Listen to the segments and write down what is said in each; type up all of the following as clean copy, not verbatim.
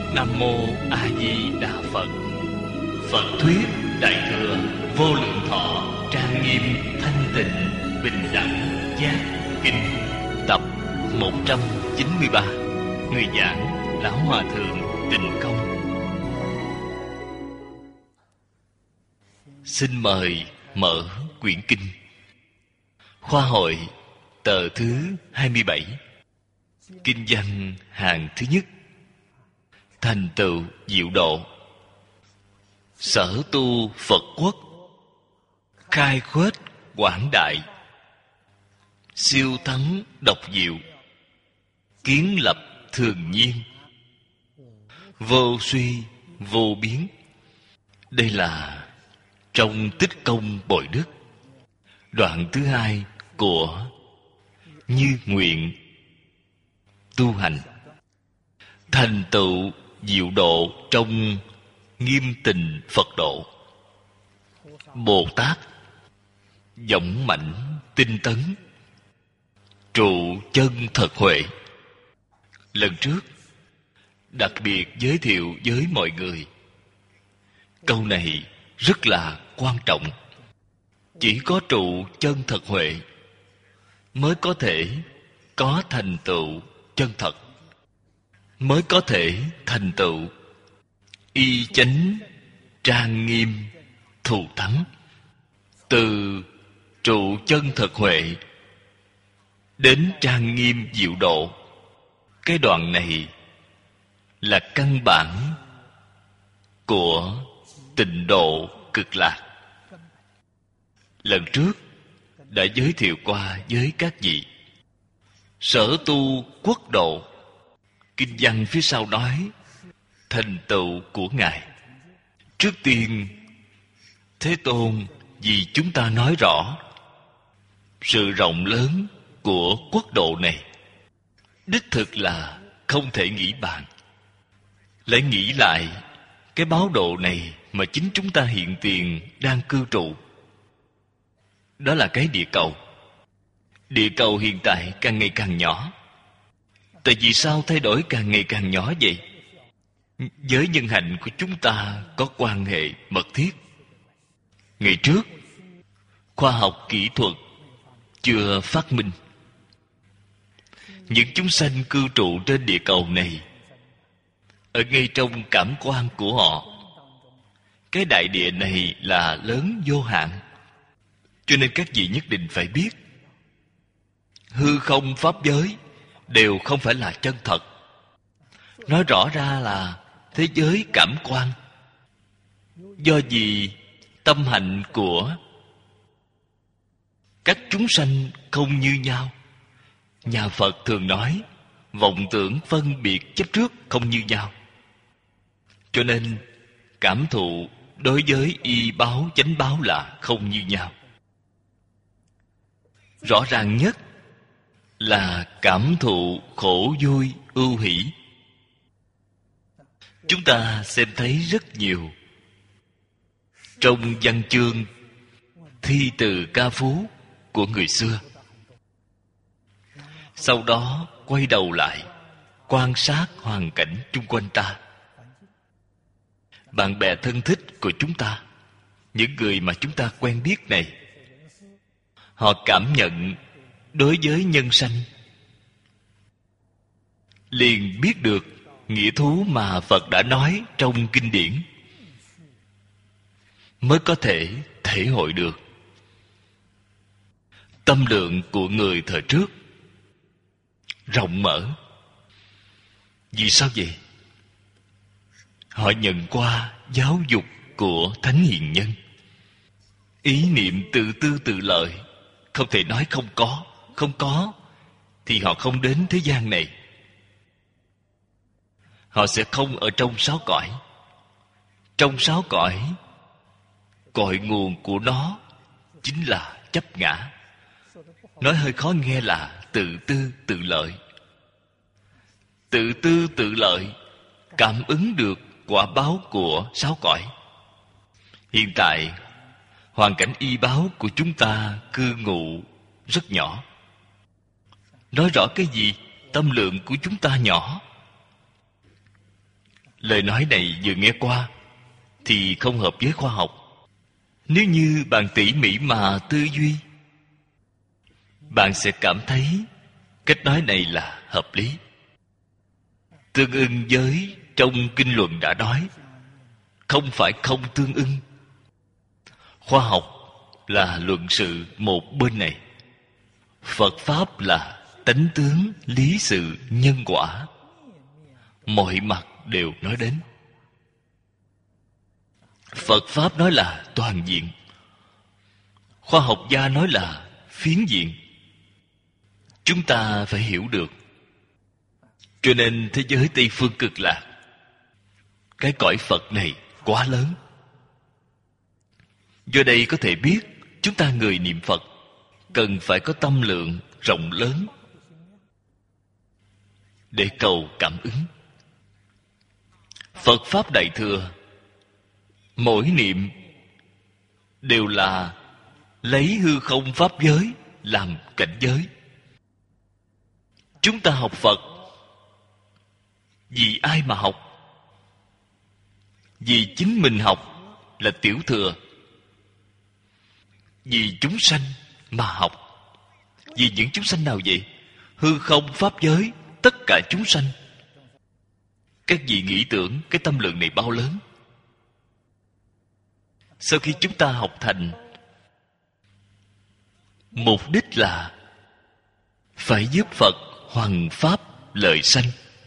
Nam mô A Di Đà Phật. Phật thuyết Đại thừa Vô Lượng Thọ trang nghiêm thanh tịnh bình đẳng giác kinh, tập 193. Người giảng Lão Hòa Thượng Tịnh Công. Xin mời mở quyển kinh. Khoa hội tờ thứ 27. Kinh văn hàng thứ nhất. Thành tựu diệu độ. Sở tu Phật quốc, khai khuếch quảng đại, siêu thắng độc diệu, kiến lập thường nhiên, vô suy vô biến. Đây là trong Tích Công Bội Đức, đoạn thứ hai của Như Nguyện tu hành. Thành tựu diệu độ trong nghiêm tình Phật độ. Bồ Tát dũng mãnh tinh tấn, trụ chân thật huệ. Lần trước đặc biệt giới thiệu với mọi người, câu này rất là quan trọng. Chỉ có trụ chân thật huệ mới có thể có thành tựu chân thật, mới có thể thành tựu y chánh trang nghiêm thù thắng. Từ trụ chân thật huệ đến trang nghiêm diệu độ, cái đoạn này là căn bản của tịnh độ cực lạc. Lần trước đã giới thiệu qua với các vị. Sở tu quốc độ, kinh văn phía sau nói thành tựu của Ngài. Trước tiên, Thế Tôn vì chúng ta nói rõ sự rộng lớn của quốc độ này, đích thực là không thể nghĩ bàn. Lại nghĩ lại cái báo độ này mà chính chúng ta hiện tiền đang cư trụ, đó là cái địa cầu. Địa cầu hiện tại càng ngày càng nhỏ. Tại vì sao thay đổi càng ngày càng nhỏ vậy? Với nhân hạnh của chúng ta có quan hệ mật thiết. Ngày trước, khoa học kỹ thuật chưa phát minh. Những chúng sanh cư trụ trên địa cầu này, ở ngay trong cảm quan của họ, cái đại địa này là lớn vô hạn. Cho nên các vị nhất định phải biết, hư không pháp giới đều không phải là chân thật. Nói rõ ra là thế giới cảm quan. Do vì tâm hạnh của các chúng sanh không như nhau. Nhà Phật thường nói vọng tưởng phân biệt chấp trước không như nhau. Cho nên cảm thụ đối với y báo chánh báo là không như nhau. Rõ ràng nhất là cảm thụ khổ vui ưu hỷ. Chúng ta xem thấy rất nhiều trong văn chương thi từ ca phú của người xưa. Sau đó quay đầu lại quan sát hoàn cảnh chung quanh ta, bạn bè thân thích của chúng ta, những người mà chúng ta quen biết này, họ cảm nhận đối với nhân sanh, liền biết được nghĩa thú mà Phật đã nói trong kinh điển, mới có thể thể hội được tâm lượng của người thời trước rộng mở. Vì sao vậy? Họ nhận qua giáo dục của thánh hiền nhân. Ý niệm tự tư tự lợi không thể nói không có. Không có thì họ không đến thế gian này. Họ sẽ không ở trong sáu cõi. Trong sáu cõi, cội nguồn của nó chính là chấp ngã. Nói hơi khó nghe là tự tư tự lợi. Tự tư tự lợi cảm ứng được quả báo của sáu cõi. Hiện tại hoàn cảnh y báo của chúng ta cư ngụ rất nhỏ. Nói rõ cái gì? Tâm lượng của chúng ta nhỏ. Lời nói này vừa nghe qua thì không hợp với khoa học. Nếu như bạn tỉ mỉ mà tư duy, bạn sẽ cảm thấy cách nói này là hợp lý, tương ưng với trong kinh luận đã nói. Không phải không tương ưng. Khoa học là luận sự một bên này, Phật Pháp là tánh tướng, lý sự, nhân quả, mọi mặt đều nói đến. Phật Pháp nói là toàn diện, khoa học gia nói là phiến diện. Chúng ta phải hiểu được. Cho nên thế giới Tây Phương Cực Lạc, cái cõi Phật này quá lớn. Do đây có thể biết chúng ta người niệm Phật cần phải có tâm lượng rộng lớn để cầu cảm ứng. Phật Pháp Đại Thừa, mỗi niệm đều là lấy hư không pháp giới làm cảnh giới. Chúng ta học Phật vì ai mà học? Vì chính mình học là tiểu thừa. Vì chúng sanh mà học. Vì những chúng sanh nào vậy? Hư không pháp giới, tất cả chúng sanh. Các vị nghĩ tưởng cái tâm lượng này bao lớn. Sau khi chúng ta học thành, mục đích là phải giúp Phật hoằng pháp lợi sanh.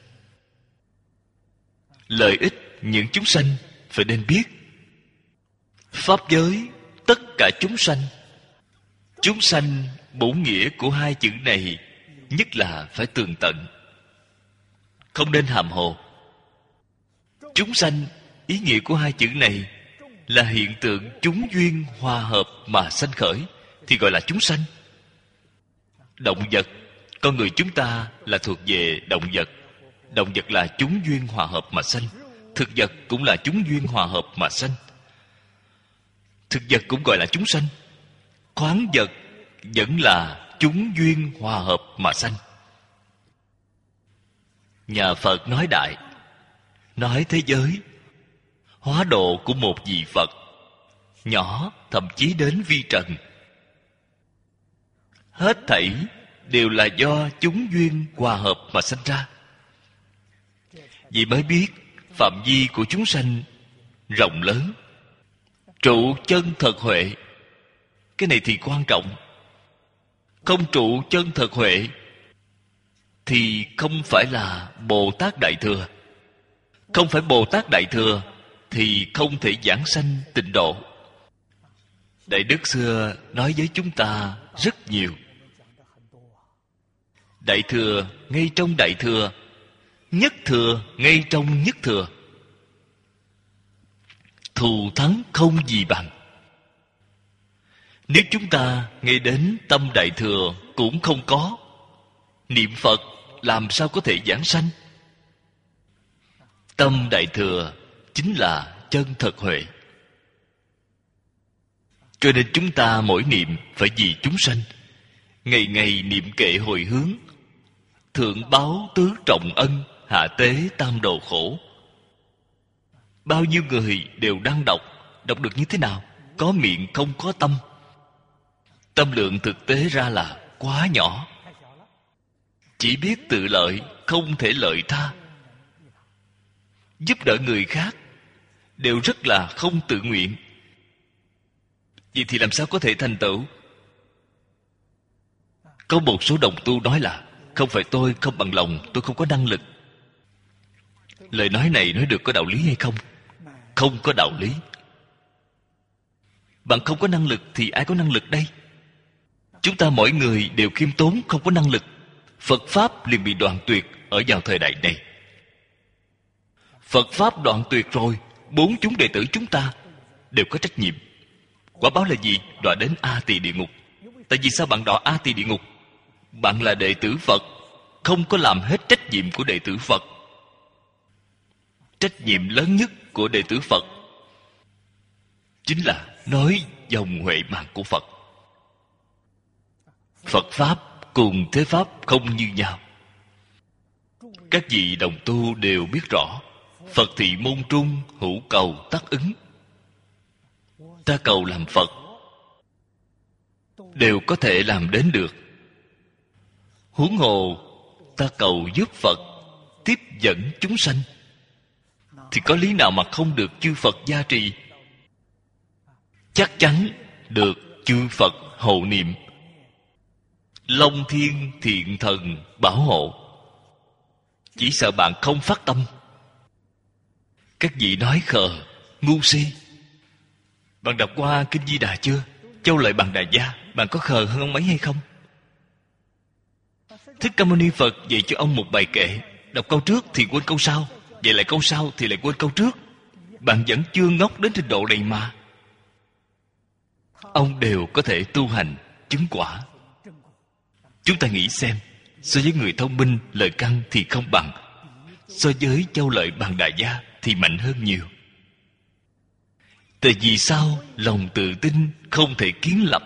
Lợi ích những chúng sanh phải nên biết. Pháp giới tất cả chúng sanh. Chúng sanh bổn nghĩa của hai chữ này nhất là phải tường tận, không nên hàm hồ. Chúng sanh, ý nghĩa của hai chữ này là hiện tượng chúng duyên hòa hợp mà sanh khởi, thì gọi là chúng sanh. Động vật, con người chúng ta là thuộc về động vật. Động vật là chúng duyên hòa hợp mà sanh. Thực vật cũng là chúng duyên hòa hợp mà sanh. Thực vật cũng gọi là chúng sanh. Khoáng vật vẫn là chúng duyên hòa hợp mà sanh. Nhà Phật nói đại, nói thế giới, hóa độ của một vị Phật nhỏ, thậm chí đến vi trần, hết thảy đều là do chúng duyên hòa hợp mà sanh ra. Vì mới biết phạm vi của chúng sanh rộng lớn. Trụ chân thật huệ, cái này thì quan trọng. Không trụ chân thật huệ thì không phải là Bồ Tát Đại Thừa. Không phải Bồ Tát Đại Thừa thì không thể giảng sanh tịnh độ. Đại Đức xưa nói với chúng ta rất nhiều. Đại Thừa ngay trong Đại Thừa, Nhất Thừa ngay trong Nhất Thừa. Thù thắng không gì bằng. Nếu chúng ta nghe đến tâm Đại Thừa cũng không có, niệm Phật làm sao có thể giảng sanh? Tâm Đại Thừa chính là chân thật huệ. Cho nên chúng ta mỗi niệm phải vì chúng sanh, ngày ngày niệm kệ hồi hướng, thượng báo tứ trọng ân, hạ tế tam đồ khổ. Bao nhiêu người đều đang đọc được như thế nào? Có miệng không có tâm. Tâm lượng thực tế ra là quá nhỏ. Chỉ biết tự lợi, không thể lợi tha. Giúp đỡ người khác đều rất là không tự nguyện. Vậy thì làm sao có thể thành tựu? Có một số đồng tu nói là không phải tôi không bằng lòng, tôi không có năng lực. Lời nói này nói được có đạo lý hay không? Không có đạo lý. Bạn không có năng lực thì ai có năng lực đây? Chúng ta mỗi người đều khiêm tốn, không có năng lực, Phật Pháp liền bị đoạn tuyệt ở vào thời đại này. Phật Pháp đoạn tuyệt rồi, bốn chúng đệ tử chúng ta đều có trách nhiệm. Quả báo là gì? Đọa đến A Tỳ địa ngục. Tại vì sao bạn đọa A Tỳ địa ngục? Bạn là đệ tử Phật, không có làm hết trách nhiệm của đệ tử Phật. Trách nhiệm lớn nhất của đệ tử Phật chính là nói dòng huệ mạng của Phật. Phật Pháp cùng thế Pháp không như nhau. Các vị đồng tu đều biết rõ. Phật thị môn trung, hữu cầu tắc ứng. Ta cầu làm Phật đều có thể làm đến được, huống hồ ta cầu giúp Phật tiếp dẫn chúng sanh, thì có lý nào mà không được chư Phật gia trì? Chắc chắn được chư Phật hộ niệm, Long thiên thiện thần bảo hộ. Chỉ sợ bạn không phát tâm. Các vị nói khờ, ngu si. Bạn đọc qua Kinh Di Đà chưa? Châu Lợi Bằng Đà Gia, bạn có khờ hơn ông ấy hay không? Thích Ca Mâu Ni Phật dạy cho ông một bài kệ, đọc câu trước thì quên câu sau, dạy lại câu sau thì lại quên câu trước. Bạn vẫn chưa ngốc đến trình độ này mà. Ông đều có thể tu hành chứng quả. Chúng ta nghĩ xem, so với người thông minh lời căn thì không bằng, so với Châu Lợi Bằng Đà Gia thì mạnh hơn nhiều. Tại vì sao? Lòng tự tin không thể kiến lập,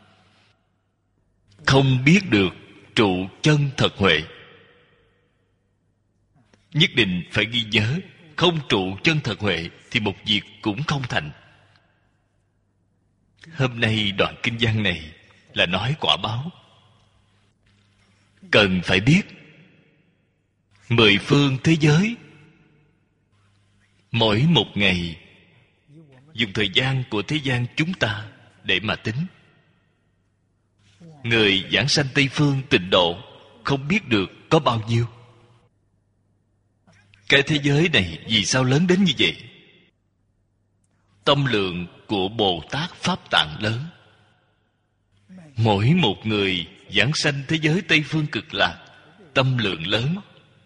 không biết được trụ chân thật huệ. Nhất định phải ghi nhớ, không trụ chân thật huệ thì một việc cũng không thành. Hôm nay đoạn kinh văn này là nói quả báo. Cần phải biết mười phương thế giới, mỗi một ngày dùng thời gian của thế gian chúng ta để mà tính. Người giảng sanh Tây Phương Tịnh Độ không biết được có bao nhiêu. Cái thế giới này vì sao lớn đến như vậy? Tâm lượng của Bồ Tát Pháp Tạng lớn. Mỗi một người giảng sanh thế giới Tây Phương Cực Lạc, tâm lượng lớn,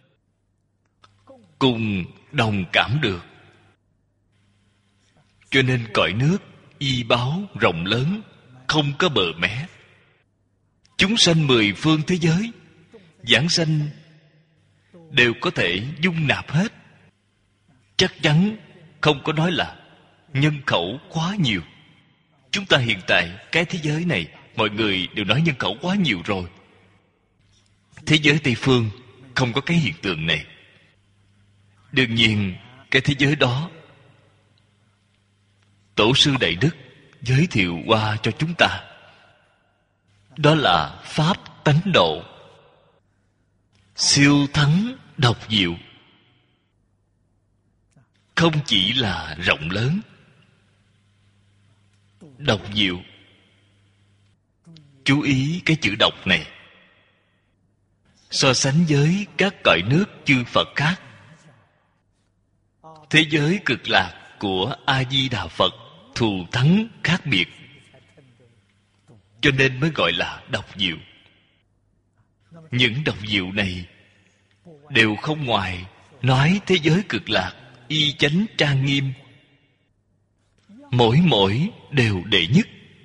cùng đồng cảm được. Cho nên cõi nước y báo rộng lớn, không có bờ mé. Chúng sanh mười phương thế giới giảng sanh đều có thể dung nạp hết. Chắc chắn không có nói là nhân khẩu quá nhiều. Chúng ta hiện tại cái thế giới này, mọi người đều nói nhân khẩu quá nhiều rồi. Thế giới Tây Phương không có cái hiện tượng này. Đương nhiên cái thế giới đó Tổ sư Đại Đức giới thiệu qua cho chúng ta. Đó là Pháp tánh độ, siêu thắng độc diệu. Không chỉ là rộng lớn, độc diệu. Chú ý cái chữ độc này. So sánh với các cõi nước chư Phật khác, thế giới cực lạc của A-di-đà Phật thù thắng khác biệt, cho nên mới gọi là độc diệu. Những độc diệu này đều không ngoài nói thế giới cực lạc y chánh trang nghiêm, mỗi đều đệ nhất,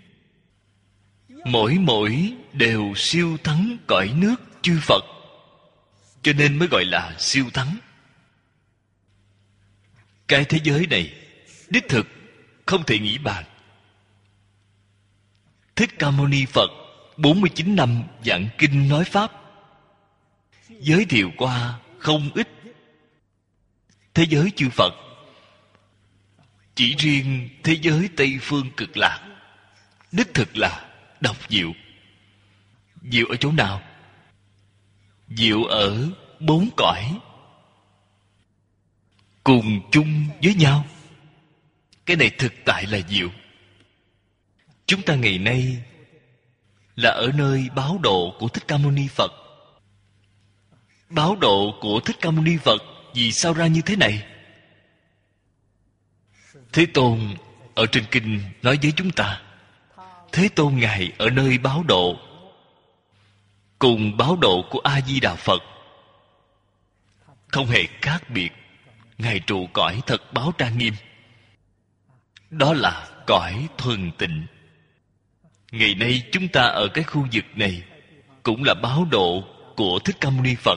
mỗi đều siêu thắng cõi nước chư Phật, cho nên mới gọi là siêu thắng. Cái thế giới này đích thực không thể nghĩ bàn. Thích Ca Mâu Ni Phật 49 năm giảng kinh nói Pháp, giới thiệu qua không ít thế giới chư Phật. Chỉ riêng thế giới Tây Phương Cực Lạc đích thực là độc diệu. Diệu ở chỗ nào? Diệu ở bốn cõi cùng chung với nhau. Cái này thực tại là diệu. Chúng ta ngày nay là ở nơi báo độ của Thích Ca Mâu Ni Phật. Báo độ của Thích Ca Mâu Ni Phật vì sao ra như thế này? Thế Tôn ở trên kinh nói với chúng ta, Thế Tôn Ngài ở nơi báo độ cùng báo độ của A-di-đà Phật không hề khác biệt. Ngài trụ cõi thật báo trang nghiêm, đó là cõi thuần tịnh. Ngày nay chúng ta ở cái khu vực này cũng là báo độ của Thích Ca Mâu Ni Phật.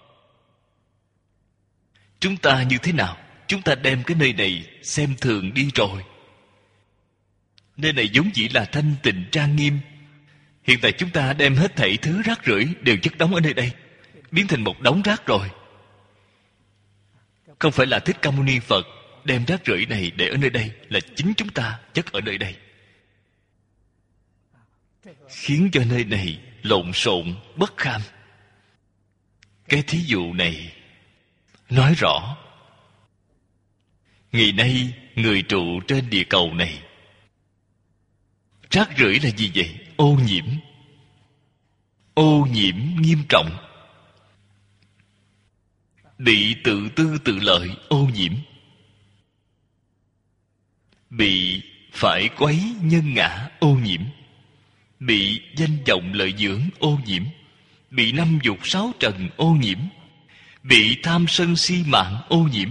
Chúng ta như thế nào? Chúng ta đem cái nơi này xem thường đi rồi. Nơi này vốn dĩ là thanh tịnh trang nghiêm. Hiện tại chúng ta đem hết thảy thứ rác rưởi đều chất đóng ở nơi đây, biến thành một đống rác rồi. Không phải là Thích Ca Mâu Ni Phật đem rác rưởi này để ở nơi đây, là chính chúng ta chất ở nơi đây, khiến cho nơi này lộn xộn bất kham. Cái thí dụ này nói rõ ngày nay người trụ trên địa cầu này, rác rưởi là gì vậy? Ô nhiễm. Ô nhiễm nghiêm trọng, bị tự tư tự lợi ô nhiễm, bị phải quấy nhân ngã ô nhiễm, bị danh vọng lợi dưỡng ô nhiễm, bị năm dục sáu trần ô nhiễm, bị tham sân si mạng ô nhiễm.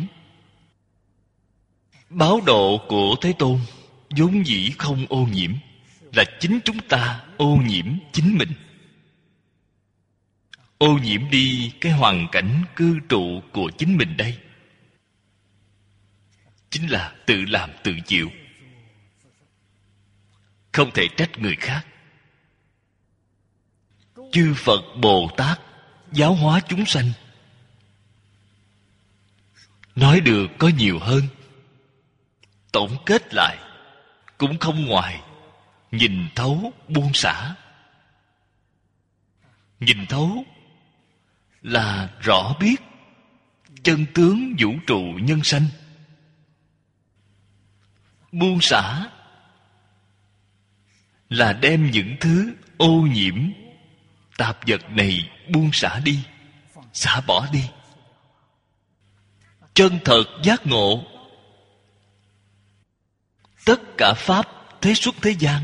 Báo độ của Thế Tôn vốn dĩ không ô nhiễm, là chính chúng ta ô nhiễm chính mình, ô nhiễm đi cái hoàn cảnh cư trụ của chính mình đây. Chính là tự làm tự chịu, không thể trách người khác. Chư Phật Bồ Tát giáo hóa chúng sanh, nói được có nhiều hơn, tổng kết lại cũng không ngoài nhìn thấu buông xả. Nhìn thấu là rõ biết chân tướng vũ trụ nhân sanh. Buông xả là đem những thứ ô nhiễm tạp vật này buông xả đi, xả bỏ đi. Chân thật giác ngộ, tất cả pháp thế xuất thế gian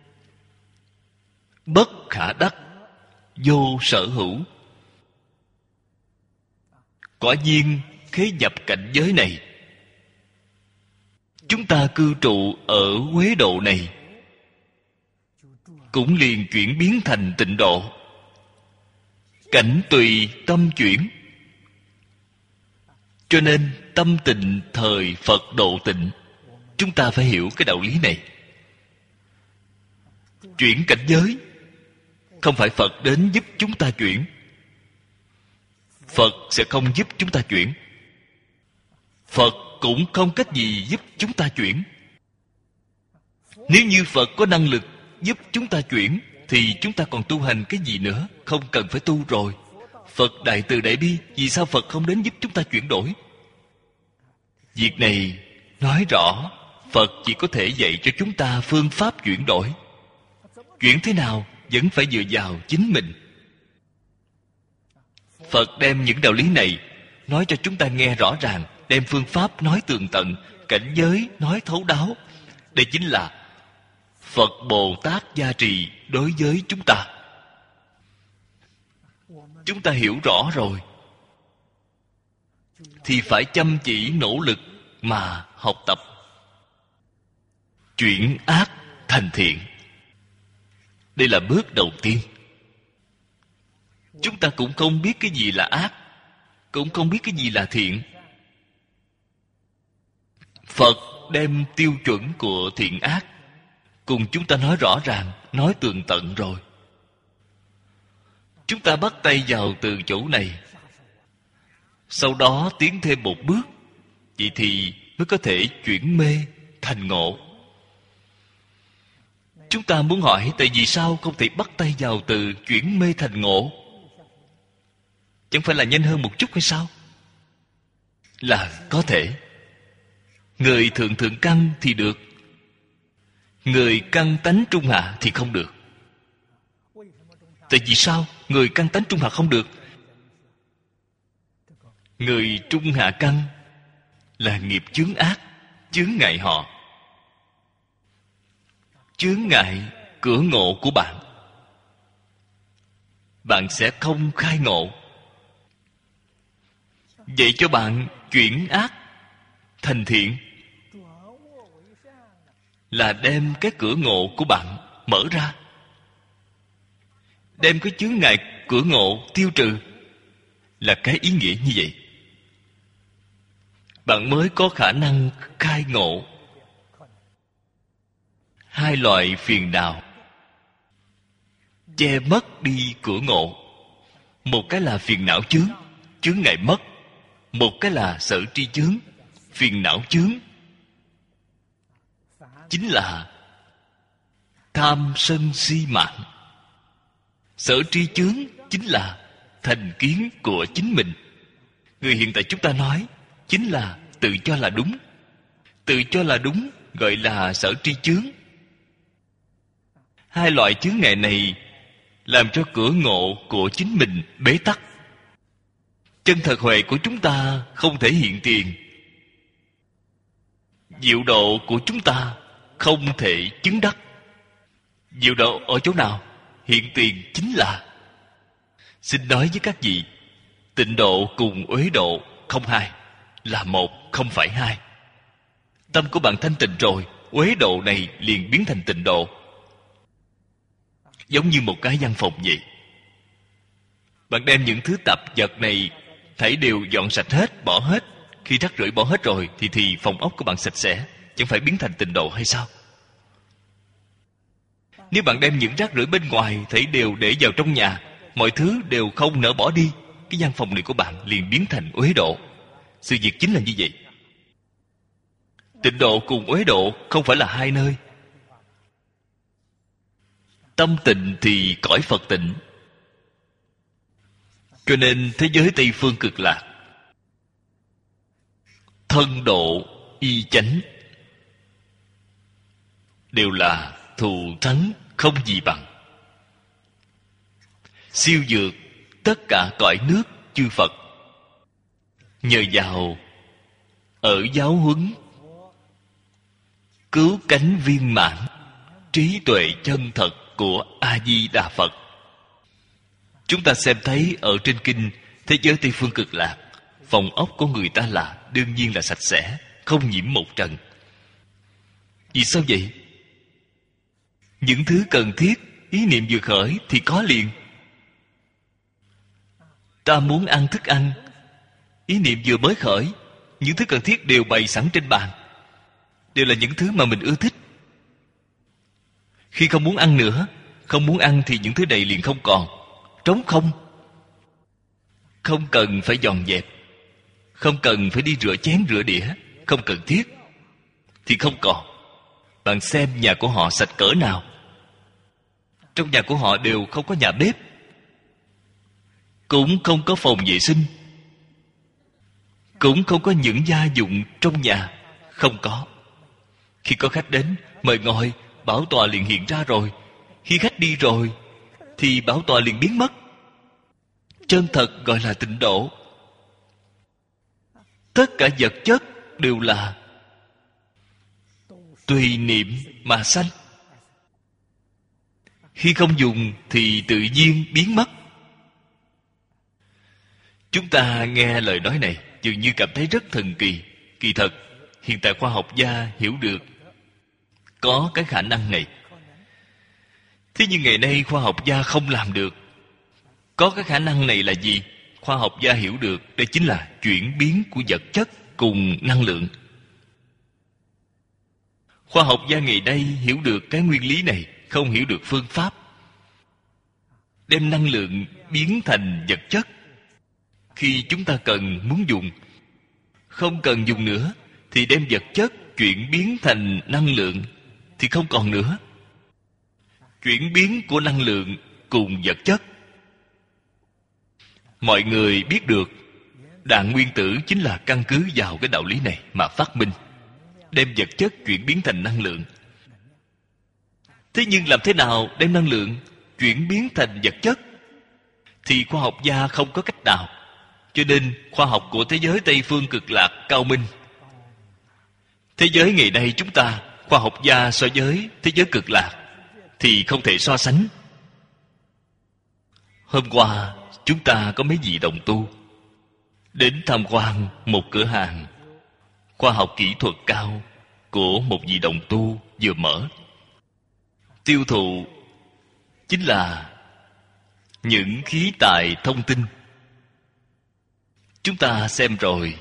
bất khả đắc, vô sở hữu. Quả nhiên khế nhập cảnh giới này, chúng ta cư trụ ở Quế Độ này cũng liền chuyển biến thành tịnh độ. Cảnh tùy tâm chuyển. Cho nên tâm tịnh thời Phật độ tịnh. Chúng ta phải hiểu cái đạo lý này. Chuyển cảnh giới không phải Phật đến giúp chúng ta chuyển. Phật sẽ không giúp chúng ta chuyển. Phật cũng không cách gì giúp chúng ta chuyển. Nếu như Phật có năng lực giúp chúng ta chuyển, thì chúng ta còn tu hành cái gì nữa? Không cần phải tu rồi. Phật đại từ đại bi, vì sao Phật không đến giúp chúng ta chuyển đổi? Việc này nói rõ Phật chỉ có thể dạy cho chúng ta phương pháp chuyển đổi. Chuyển thế nào vẫn phải dựa vào chính mình. Phật đem những đạo lý này nói cho chúng ta nghe rõ ràng, đem phương pháp nói tường tận, cảnh giới nói thấu đáo. Đây chính là Phật Bồ Tát gia trì đối với chúng ta. Chúng ta hiểu rõ rồi thì phải chăm chỉ nỗ lực mà học tập, chuyển ác thành thiện. Đây là bước đầu tiên. Chúng ta cũng không biết cái gì là ác, cũng không biết cái gì là thiện. Phật đem tiêu chuẩn của thiện ác cùng chúng ta nói rõ ràng, nói tường tận rồi. Chúng ta bắt tay vào từ chỗ này, sau đó tiến thêm một bước, vậy thì mới có thể chuyển mê thành ngộ. Chúng ta muốn hỏi tại vì sao không thể bắt tay vào từ chuyển mê thành ngộ? Chẳng phải là nhanh hơn một chút hay sao? Là có thể. Người thượng thượng căn thì được, người căn tánh trung hạ thì không được. Tại vì sao người căn tánh trung hạ không được? Người trung hạ căn là nghiệp chướng ác, chướng ngại họ, chướng ngại cửa ngộ của bạn. Bạn sẽ không khai ngộ. Vậy cho bạn chuyển ác thành thiện là đem cái cửa ngộ của bạn mở ra, đem cái chướng ngại cửa ngộ tiêu trừ, là cái ý nghĩa như vậy. Bạn mới có khả năng khai ngộ hai loại phiền não che mất đi cửa ngộ. Một cái là phiền não chướng, chướng ngại mất. Một cái là sở tri chướng, phiền não chướng, chính là tham sân si mạng. Sở tri chướng chính là thành kiến của chính mình. Người hiện tại chúng ta nói chính là tự cho là đúng. Tự cho là đúng gọi là sở tri chướng. Hai loại chướng ngại này làm cho cửa ngộ của chính mình bế tắc. Chân thật huệ của chúng ta không thể hiện tiền. Diệu độ của chúng ta không thể chứng đắc. Diệu độ ở chỗ nào? Hiện tiền chính là. Xin nói với các vị, tịnh độ cùng uế độ không hai, là một, không phải hai. Tâm của bạn thanh tịnh rồi, uế độ này liền biến thành tịnh độ. Giống như một cái văn phòng vậy. Bạn đem những thứ tạp vật này thảy đều dọn sạch hết, bỏ hết. Khi rác rưởi bỏ hết rồi thì phòng ốc của bạn sạch sẽ, chẳng phải biến thành tịnh độ hay sao? Nếu bạn đem những rác rưởi bên ngoài thảy đều để vào trong nhà, mọi thứ đều không nỡ bỏ đi, cái văn phòng này của bạn liền biến thành uế độ. Sự việc chính là như vậy. Tịnh độ cùng uế độ không phải là hai nơi. Tâm tịnh thì cõi Phật tịnh. Cho nên thế giới Tây Phương Cực Lạc, thân độ y chánh, đều là thù thắng không gì bằng, siêu vượt tất cả cõi nước chư Phật. Nhờ vào ở giáo huấn cứu cánh viên mãn trí tuệ chân thật của A Di Đà Phật, chúng ta xem thấy ở trên kinh thế giới Tây Phương Cực Lạc, phòng ốc của người ta là đương nhiên là sạch sẽ, không nhiễm một trần. Vì sao vậy? Những thứ cần thiết, ý niệm vừa khởi thì có liền. Ta muốn ăn thức ăn, ý niệm vừa mới khởi, những thứ cần thiết đều bày sẵn trên bàn, đều là những thứ mà mình ưa thích. Khi không muốn ăn nữa, không muốn ăn thì những thứ này liền không còn, trống không. Không cần phải dọn dẹp, không cần phải đi rửa chén rửa đĩa, không cần thiết thì không còn. Bạn xem nhà của họ sạch cỡ nào. Trong nhà của họ đều không có nhà bếp, cũng không có phòng vệ sinh, cũng không có những gia dụng trong nhà, không có. Khi có khách đến, mời ngồi, bảo tọa liền hiện ra rồi. Khi khách đi rồi thì bảo tọa liền biến mất. Chân thật gọi là tịnh độ. Tất cả vật chất đều là tùy niệm mà sanh. Khi không dùng thì tự nhiên biến mất. Chúng ta nghe lời nói này dường như cảm thấy rất thần kỳ. Kỳ thật, hiện tại khoa học gia hiểu được có cái khả năng này. Thế nhưng ngày nay khoa học gia không làm được. Có cái khả năng này là gì? Khoa học gia hiểu được, đây chính là chuyển biến của vật chất cùng năng lượng. Khoa học gia ngày nay hiểu được cái nguyên lý này, không hiểu được phương pháp. Đem năng lượng biến thành vật chất. Khi chúng ta cần muốn dùng, không cần dùng nữa, thì đem vật chất chuyển biến thành năng lượng thì không còn nữa. Chuyển biến của năng lượng cùng vật chất. Mọi người biết được đạn nguyên tử chính là căn cứ vào cái đạo lý này mà phát minh, đem vật chất chuyển biến thành năng lượng. Thế nhưng làm thế nào đem năng lượng chuyển biến thành vật chất thì khoa học gia không có cách nào. Cho nên khoa học của thế giới Tây Phương Cực Lạc cao minh. Thế giới ngày nay chúng ta, khoa học gia so với thế giới Cực Lạc thì không thể so sánh. Hôm qua chúng ta có mấy vị đồng tu đến tham quan một cửa hàng khoa học kỹ thuật cao của một vị đồng tu vừa mở. Tiêu thụ chính là những khí tài thông tin. Chúng ta xem rồi,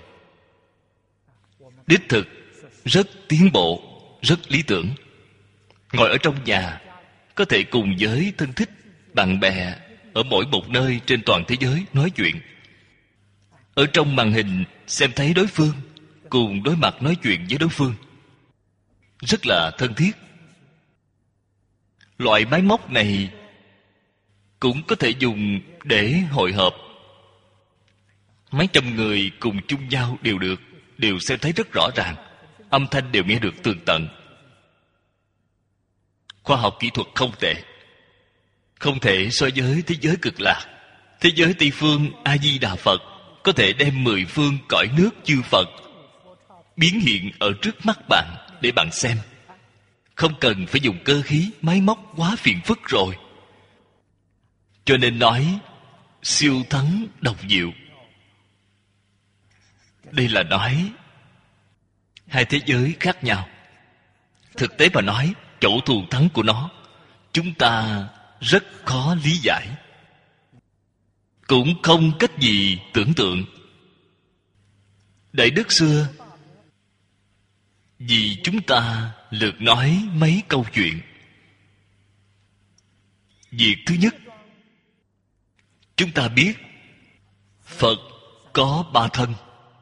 đích thực rất tiến bộ, rất lý tưởng. Ngồi ở trong nhà có thể cùng với thân thích, bạn bè ở mỗi một nơi trên toàn thế giới nói chuyện. Ở trong màn hình xem thấy đối phương, cùng đối mặt nói chuyện với đối phương, rất là thân thiết. Loại máy móc này cũng có thể dùng để hội họp. Mấy trăm người cùng chung nhau đều được, đều xem thấy rất rõ ràng, âm thanh đều nghe được tường tận. Khoa học kỹ thuật không tệ, không thể so với thế giới cực lạc. Thế giới Tây phương A Di Đà Phật có thể đem 10 phương cõi nước chư Phật biến hiện ở trước mắt bạn để bạn xem. Không cần phải dùng cơ khí, máy móc quá phiền phức rồi. Cho nên nói siêu thắng độc diệu. Đây là nói hai thế giới khác nhau. Thực tế mà nói, chỗ thù thắng của nó chúng ta rất khó lý giải, cũng không cách gì tưởng tượng. Đại đức xưa vì chúng ta lượt nói mấy câu chuyện. Việc thứ nhất, chúng ta biết Phật có 3 thân: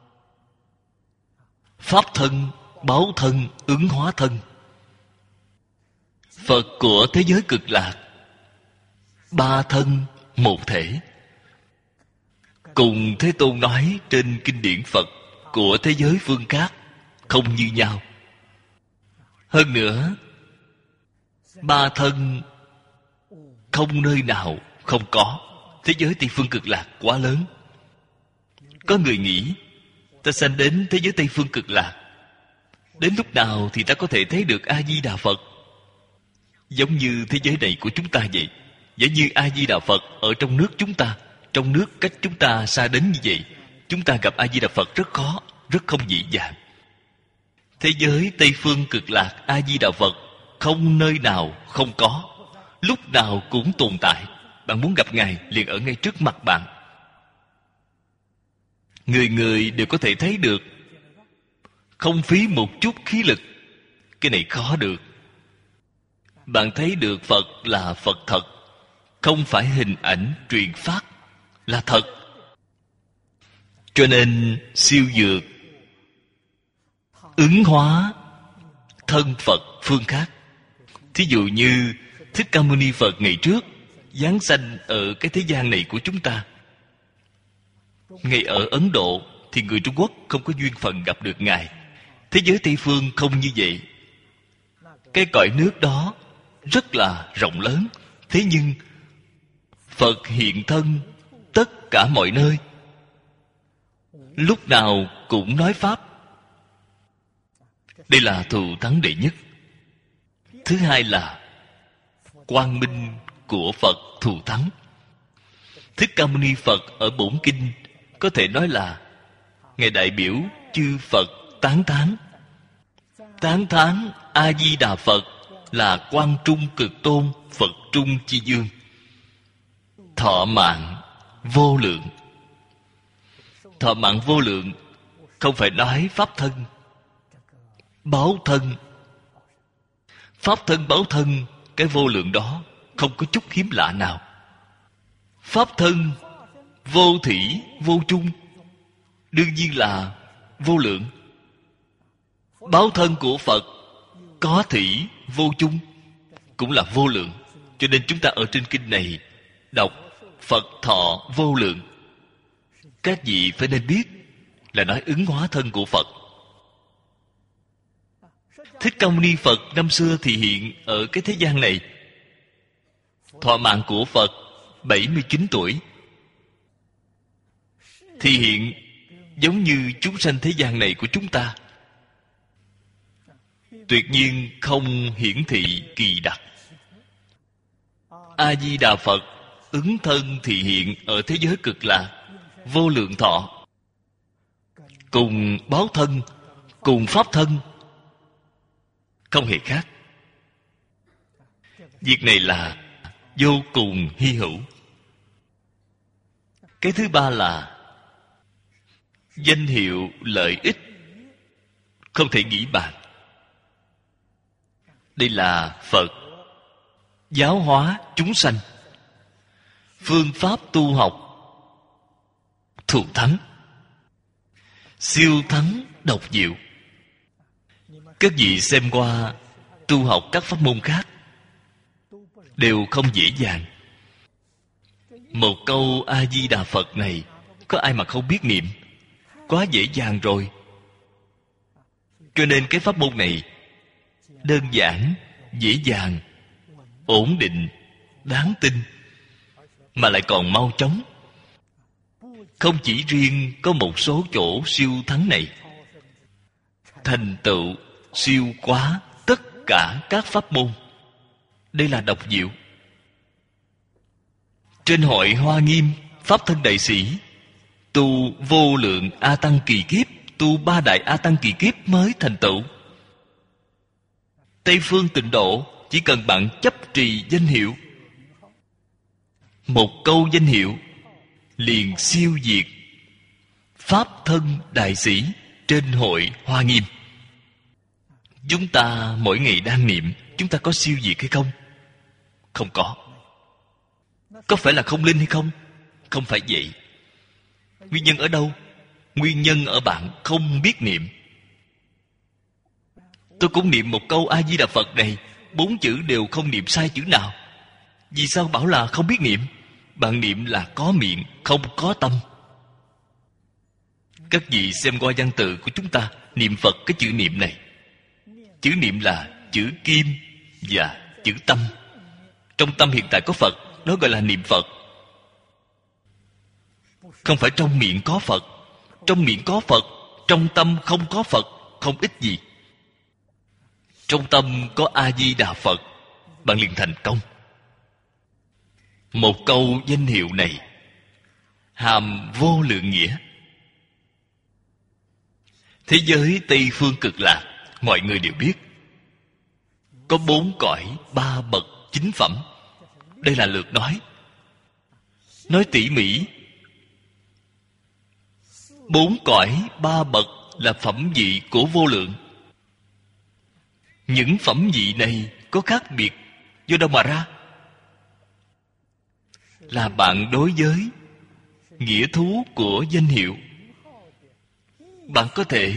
Pháp thân, báo thân, ứng hóa thân. Phật của thế giới cực lạc 3 thân một thể. Cùng Thế Tôn nói trên kinh điển Phật của thế giới phương khác không như nhau. Hơn nữa, 3 thân không nơi nào không có. Thế giới Tây phương cực lạc quá lớn. Có người nghĩ ta sanh đến thế giới Tây phương cực lạc, đến lúc nào thì ta có thể thấy được A Di Đà Phật? Giống như thế giới này của chúng ta vậy. Giống như A Di Đà Phật ở trong nước chúng ta, trong nước cách chúng ta xa đến như vậy, chúng ta gặp A Di Đà Phật rất khó, rất không dễ dàng. Thế giới Tây phương cực lạc A Di Đà Phật không nơi nào không có, lúc nào cũng tồn tại. Bạn muốn gặp Ngài liền ở ngay trước mặt bạn. Người người đều có thể thấy được, không phí một chút khí lực. Cái này khó được. Bạn thấy được Phật là Phật thật, không phải hình ảnh truyền phát, là thật. Cho nên siêu dược ứng hóa thân Phật phương khác. Thí dụ như Thích Ca Mâu Ni Phật ngày trước giáng sanh ở cái thế gian này của chúng ta. Ngay ở Ấn Độ thì người Trung Quốc không có duyên phận gặp được Ngài. Thế giới Tây phương không như vậy. Cái cõi nước đó rất là rộng lớn, thế nhưng Phật hiện thân tất cả mọi nơi, lúc nào cũng nói Pháp. Đây là thù thắng đệ nhất. Thứ hai là quang minh của Phật thù thắng. Thích Ca Mâu Ni Phật ở bổn kinh có thể nói là Ngài đại biểu chư Phật tán thán. Tán thán A Di Đà Phật là Quang Trung Cực Tôn, Phật Trung Chi Dương, thọ mạng vô lượng. Thọ mạng vô lượng không phải nói Pháp thân, báo thân. Pháp thân, báo thân, cái vô lượng đó không có chút hiếm lạ nào. Pháp thân vô thủy vô chung, đương nhiên là vô lượng. Báo thân của Phật có thủy vô chung, cũng là vô lượng. Cho nên chúng ta ở trên kinh này đọc Phật thọ vô lượng, các vị phải nên biết là nói ứng hóa thân của Phật. Thích Ca Mâu Ni Phật năm xưa thì hiện ở cái thế gian này, thọ mạng của Phật 79 tuổi, thì hiện giống như chúng sanh thế gian này của chúng ta. Tuyệt nhiên không hiển thị kỳ đặc. A Di Đà Phật ứng thân thị hiện ở thế giới cực lạc vô lượng thọ, cùng báo thân, cùng pháp thân không hề khác. Việc này là vô cùng hy hữu. Cái thứ ba là danh hiệu lợi ích không thể nghĩ bàn. Đây là Phật giáo hóa chúng sanh, phương pháp tu học thù thắng. siêu thắng độc diệu. Các vị xem qua tu học các pháp môn khác đều không dễ dàng. Một câu A Di Đà Phật này, có ai mà không biết niệm? Quá dễ dàng rồi. Cho nên cái pháp môn này đơn giản, dễ dàng, ổn định, đáng tin, mà lại còn mau chóng. Không chỉ riêng có một số chỗ siêu thắng này, thành tựu siêu quá tất cả các pháp môn. Đây là độc diệu. Trên hội Hoa Nghiêm, Pháp Thân Đại Sĩ tu vô lượng A Tăng kỳ kiếp, tu 3 đại A Tăng kỳ kiếp mới thành tựu. Tây phương Tịnh Độ chỉ cần bạn chấp trì danh hiệu, một câu danh hiệu liền siêu diệt Pháp Thân Đại Sĩ trên hội Hoa Nghiêm. Chúng ta mỗi ngày đang niệm, chúng ta có siêu diệt hay không? Không có. Có phải là không linh hay không? Không phải vậy. Nguyên nhân ở đâu? Nguyên nhân ở bạn không biết niệm. Tôi cũng niệm một câu A Di Đà Phật này, 4 chữ đều không niệm sai chữ nào. Vì sao bảo là không biết niệm? Bạn niệm là có miệng, không có tâm. Các vị xem qua văn tự của chúng ta, niệm Phật cái chữ niệm này, chữ niệm là chữ kim và chữ tâm. Trong tâm hiện tại có Phật, đó gọi là niệm Phật. Không phải trong miệng có Phật. Trong miệng có Phật, trong tâm không có Phật, không ích gì. Trong tâm có A Di Đà Phật, bạn liền thành công. Một câu danh hiệu này hàm vô lượng nghĩa. Thế giới Tây Phương Cực Lạc, mọi người đều biết, có 4 cõi 3 bậc 9 phẩm. Đây là lượt nói tỉ mỉ. 4 cõi 3 bậc là phẩm vị của vô lượng. Những phẩm vị này có khác biệt do đâu mà ra? Là bạn đối với nghĩa thú của danh hiệu, bạn có thể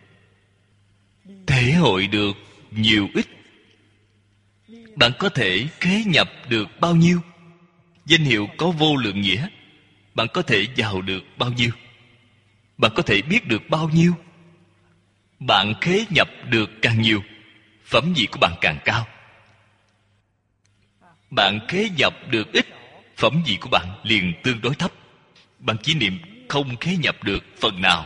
thể hội được nhiều ít. Bạn có thể khế nhập được bao nhiêu? Danh hiệu có vô lượng nghĩa, bạn có thể vào được bao nhiêu? Bạn có thể biết được bao nhiêu? Bạn khế nhập được càng nhiều, phẩm vị của bạn càng cao. Bạn khế nhập được ít, phẩm vị của bạn liền tương đối thấp. Bạn chỉ niệm không khế nhập được phần nào,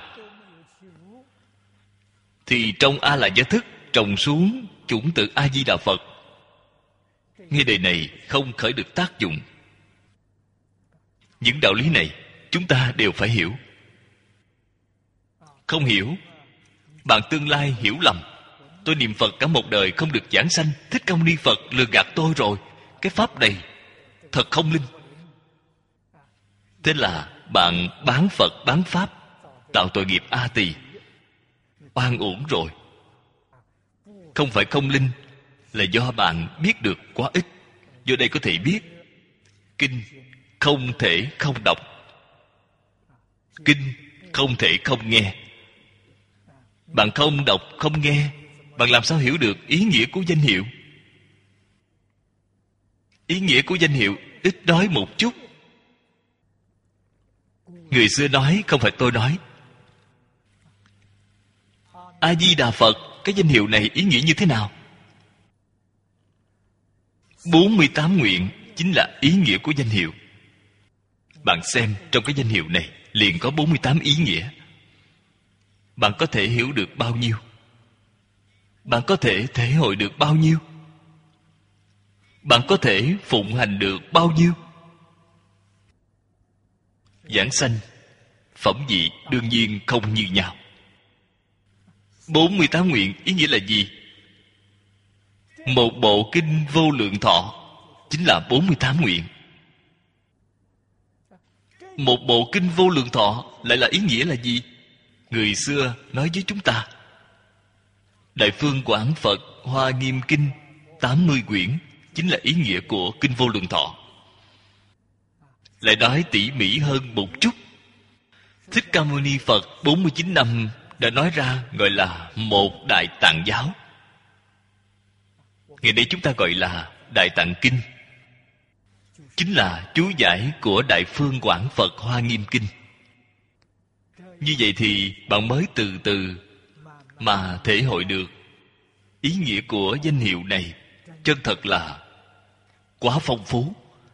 thì trong A La Gia Thức trồng xuống chủng tử A Di Đà Phật. Ngay đời này không khởi được tác dụng. Những đạo lý này chúng ta đều phải hiểu. Không hiểu, bạn tương lai hiểu lầm. Tôi niệm Phật cả một đời không được giảng sanh, Thích Ca Mâu Ni Phật lừa gạt tôi rồi. Cái pháp này thật không linh. Thế là bạn bán Phật bán Pháp, tạo tội nghiệp A Tỳ, oan uổng rồi. Không phải không linh, là do bạn biết được quá ít. Do đây có thể biết, kinh không thể không đọc, kinh không thể không nghe. Bạn không đọc không nghe, bạn làm sao hiểu được ý nghĩa của danh hiệu? Ý nghĩa của danh hiệu ít nói một chút. Người xưa nói, không phải tôi nói. A Di Đà Phật, cái danh hiệu này ý nghĩa như thế nào? 48 nguyện chính là ý nghĩa của danh hiệu. Bạn xem trong cái danh hiệu này liền có 48 ý nghĩa. Bạn có thể hiểu được bao nhiêu? Bạn có thể thể hội được bao nhiêu? Bạn có thể phụng hành được bao nhiêu? Giảng sanh, phẩm vị đương nhiên không như nhau. 48 nguyện ý nghĩa là gì? Một bộ kinh Vô Lượng Thọ chính là 48 nguyện. Một bộ kinh Vô Lượng Thọ lại là ý nghĩa là gì? Người xưa nói với chúng ta, Đại Phương Quảng Phật Hoa Nghiêm Kinh 80 quyển chính là ý nghĩa của kinh Vô Lượng Thọ. Lại nói tỉ mỉ hơn một chút, Thích Ca Mâu Ni Phật 49 năm đã nói ra gọi là một Đại Tạng giáo. Ngày nay chúng ta gọi là Đại Tạng Kinh, chính là chú giải của Đại Phương Quảng Phật Hoa Nghiêm Kinh. Như vậy thì bạn mới từ từ mà thể hội được ý nghĩa của danh hiệu này. Chân thật là quá phong phú,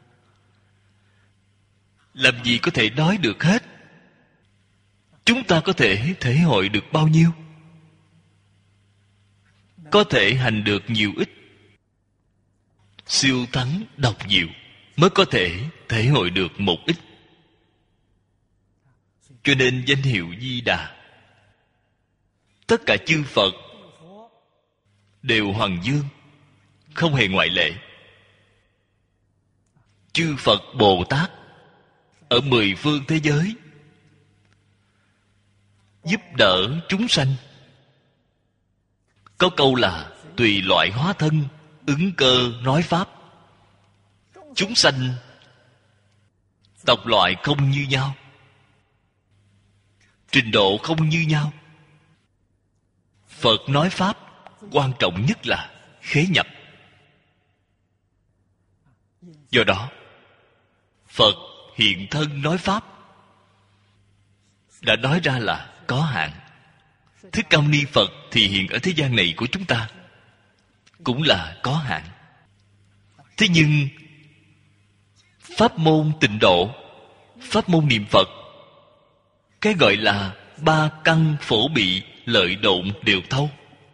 làm gì có thể nói được hết. Chúng ta có thể thể hội được bao nhiêu, có thể hành được nhiều ít, siêu thắng độc diệu mới có thể thể hội được một ít. Cho nên danh hiệu Di Đà, tất cả chư Phật đều hoàng dương, không hề ngoại lệ. Chư Phật Bồ Tát ở 10 phương thế giới giúp đỡ chúng sanh. Có câu là tùy loại hóa thân, ứng cơ nói pháp. Chúng sanh tộc loại không như nhau, trình độ không như nhau. Phật nói pháp quan trọng nhất là khế nhập. Do đó Phật hiện thân nói pháp đã nói ra là có hạn. Thích Ca Mâu Ni Phật thì hiện ở thế gian này của chúng ta cũng là có hạn. Thế nhưng pháp môn tịnh độ, pháp môn niệm Phật, cái gọi là ba căn phổ bị lợi độn đều thâu.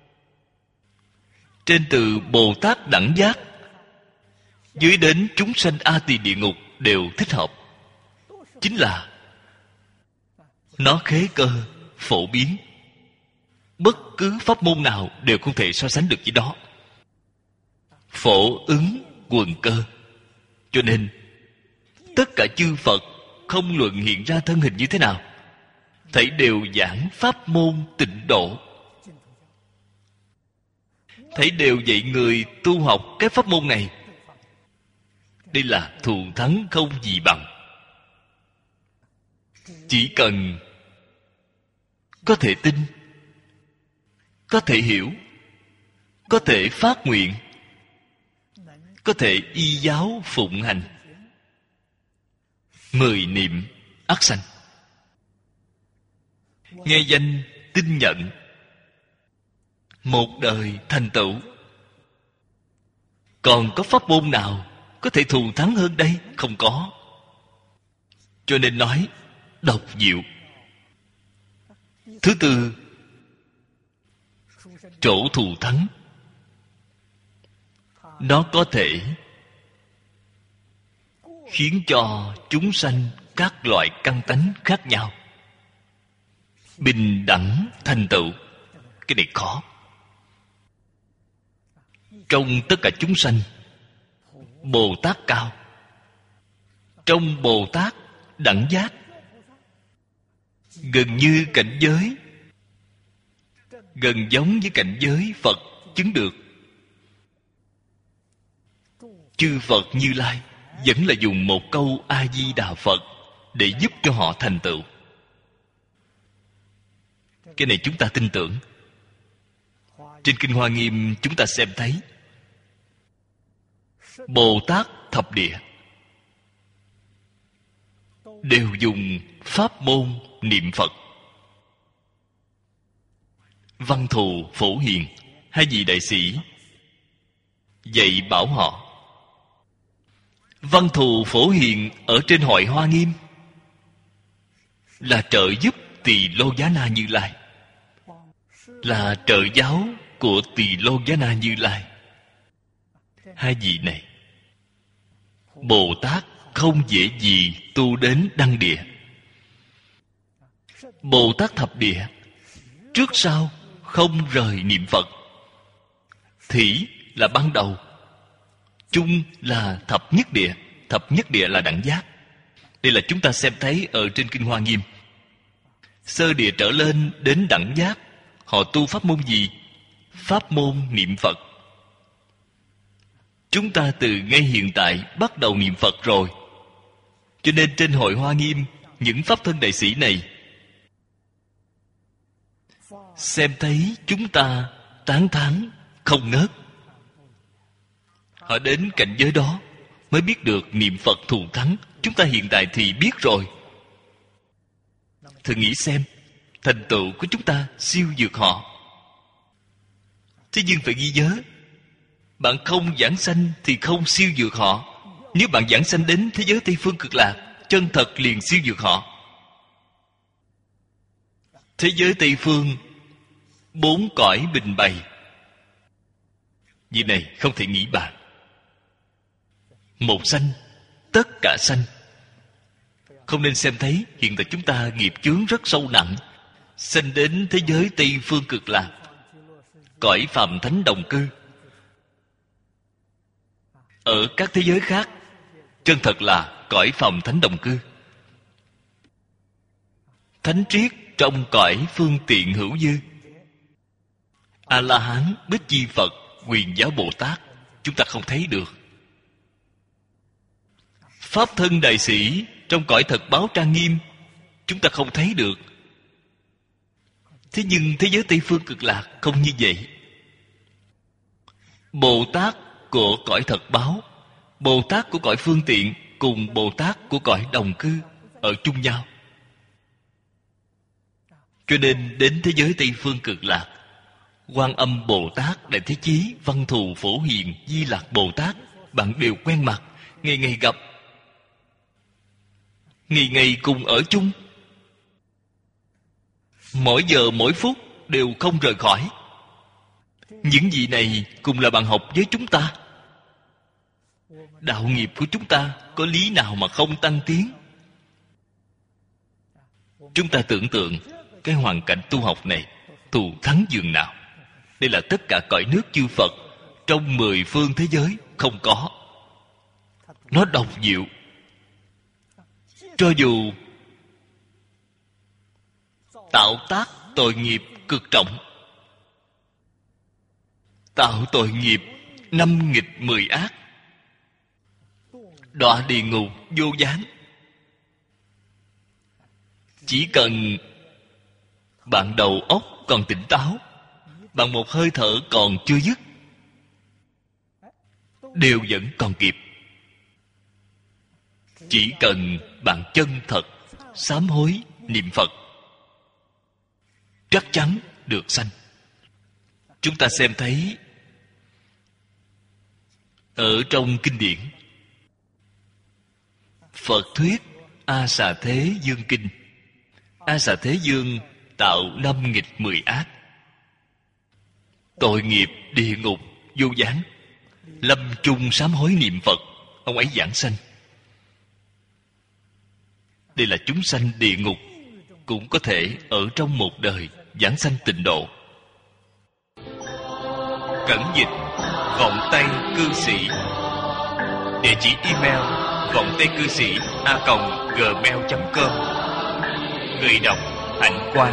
Trên từ Bồ Tát đẳng giác dưới đến chúng sanh A Tỳ địa ngục đều thích hợp. Chính là nó khế cơ phổ biến, bất cứ pháp môn nào đều không thể so sánh được với đó. Phổ ứng quần cơ. Cho nên tất cả chư Phật không luận hiện ra thân hình như thế nào, thảy đều giảng pháp môn tịnh độ, thảy đều dạy người tu học cái pháp môn này. Đây là thù thắng không gì bằng. Chỉ cần có thể tin, có thể hiểu, có thể phát nguyện, có thể y giáo phụng hành, 10 niệm ắt sanh. Nghe danh tin nhận, một đời thành tựu. Còn có pháp môn nào có thể thù thắng hơn đây? Không có. Cho nên nói độc diệu. Thứ tư, chỗ thù thắng, nó có thể khiến cho chúng sanh các loại căn tánh khác nhau bình đẳng thành tựu. Cái này khó. Trong tất cả chúng sanh, Bồ Tát cao. Trong Bồ Tát đẳng giác, gần như cảnh giới, gần giống với cảnh giới Phật chứng được. Chư Phật Như Lai vẫn là dùng một câu A-di-đà Phật để giúp cho họ thành tựu. Cái này chúng ta tin tưởng. Trên Kinh Hoa Nghiêm chúng ta xem thấy Bồ Tát thập địa đều dùng pháp môn niệm Phật. Văn Thù Phổ Hiền, hai vị đại sĩ dạy bảo họ. Văn Thù Phổ Hiền ở trên Hội Hoa Nghiêm là trợ giúp Tỳ Lô Giá Na Như Lai, là trợ giáo của Tỳ Lô Giá Na Như Lai. Hai vị này Bồ Tát không dễ gì tu đến đăng địa. Bồ Tát thập địa trước sau không rời niệm Phật. Thỉ là ban đầu, chung là thập nhất địa. Thập nhất địa là đẳng giác. Đây là chúng ta xem thấy ở trên Kinh Hoa Nghiêm. Sơ địa trở lên đến đẳng giác, họ tu pháp môn gì? Pháp môn niệm Phật. Chúng ta từ ngay hiện tại bắt đầu niệm Phật rồi. Cho nên trên Hội Hoa Nghiêm, những pháp thân đại sĩ này xem thấy chúng ta tán thán không ngớt. Họ đến cảnh giới đó mới biết được niệm Phật thù thắng. Chúng ta hiện tại thì biết rồi. Thử nghĩ xem, thành tựu của chúng ta siêu vượt họ. Thế nhưng phải ghi nhớ, bạn không giảng sanh thì không siêu vượt họ. Nếu bạn giảng sanh đến thế giới Tây Phương Cực Lạc, chân thật liền siêu vượt họ. Thế giới Tây Phương 4 cõi bình bày. Việc này không thể nghĩ bàn. Một sanh, tất cả sanh. Không nên xem thấy hiện tại chúng ta nghiệp chướng rất sâu nặng, sanh đến thế giới Tây Phương Cực Lạc, cõi phàm thánh đồng cư. Ở các thế giới khác, chân thật là cõi phàm thánh đồng cư. Thánh triết trong cõi phương tiện hữu dư. A-la-hán, Bích Chi Phật, Quyền Giáo Bồ Tát, chúng ta không thấy được. Pháp thân đại sĩ trong cõi thật báo trang nghiêm, chúng ta không thấy được. Thế nhưng thế giới Tây Phương Cực Lạc không như vậy. Bồ Tát của cõi thật báo, Bồ Tát của cõi phương tiện cùng Bồ Tát của cõi đồng cư ở chung nhau. Cho nên đến thế giới Tây Phương Cực Lạc, Quan Âm Bồ Tát, Đại Thế Chí, Văn Thù Phổ Hiền, Di Lặc Bồ Tát, bạn đều quen mặt, ngày ngày gặp, ngày ngày cùng ở chung, mỗi giờ mỗi phút đều không rời khỏi. Những vị này cùng là bạn học với chúng ta. Đạo nghiệp của chúng ta có lý nào mà không tăng tiến? Chúng ta tưởng tượng cái hoàn cảnh tu học này thù thắng dường nào. Đây là tất cả cõi nước chư Phật trong 10 phương thế giới không có. Nó độc diệu. Cho dù tạo tác tội nghiệp cực trọng, tạo tội nghiệp 5 nghịch 10 ác, đọa địa ngục vô gián, chỉ cần bạn đầu óc còn tỉnh táo, bạn một hơi thở còn chưa dứt, đều vẫn còn kịp. Chỉ cần bạn chân thật sám hối niệm Phật, chắc chắn được sanh. Chúng ta xem thấy ở trong kinh điển Phật thuyết A Xà Thế Dương Kinh. A Xà Thế Dương tạo 5 nghịch 10 ác, tội nghiệp địa ngục vô gián, lâm chung sám hối niệm Phật, ông ấy giảng sanh. Đây là chúng sanh địa ngục cũng có thể ở trong một đời giảng sanh tịnh độ. Cẩn dịch vọng tây cư sĩ. Địa chỉ email vọng tây cư sĩ @gmail.com. Người đọc Hạnh Quang.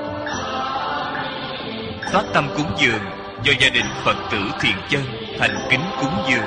Phát tâm cúng dường do gia đình Phật tử Thiện Chân thành kính cúng dường.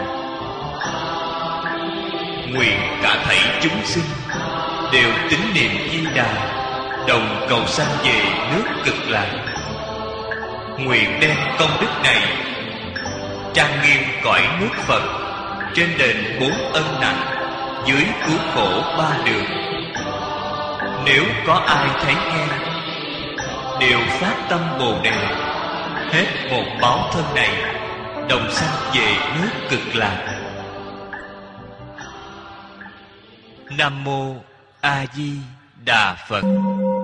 Nguyện cả thảy chúng sinh đều tín niệm Di Đà, đồng cầu sanh về nước Cực Lạc. Nguyện đem công đức này trang nghiêm cõi nước Phật, trên đền 4 ân nặng, dưới cứu khổ 3 đường. Nếu có ai thấy nghe, đều phát tâm Bồ Đề, hết một báo thân này, đồng sanh về nước Cực Lạc. Nam mô A Di Đà Phật.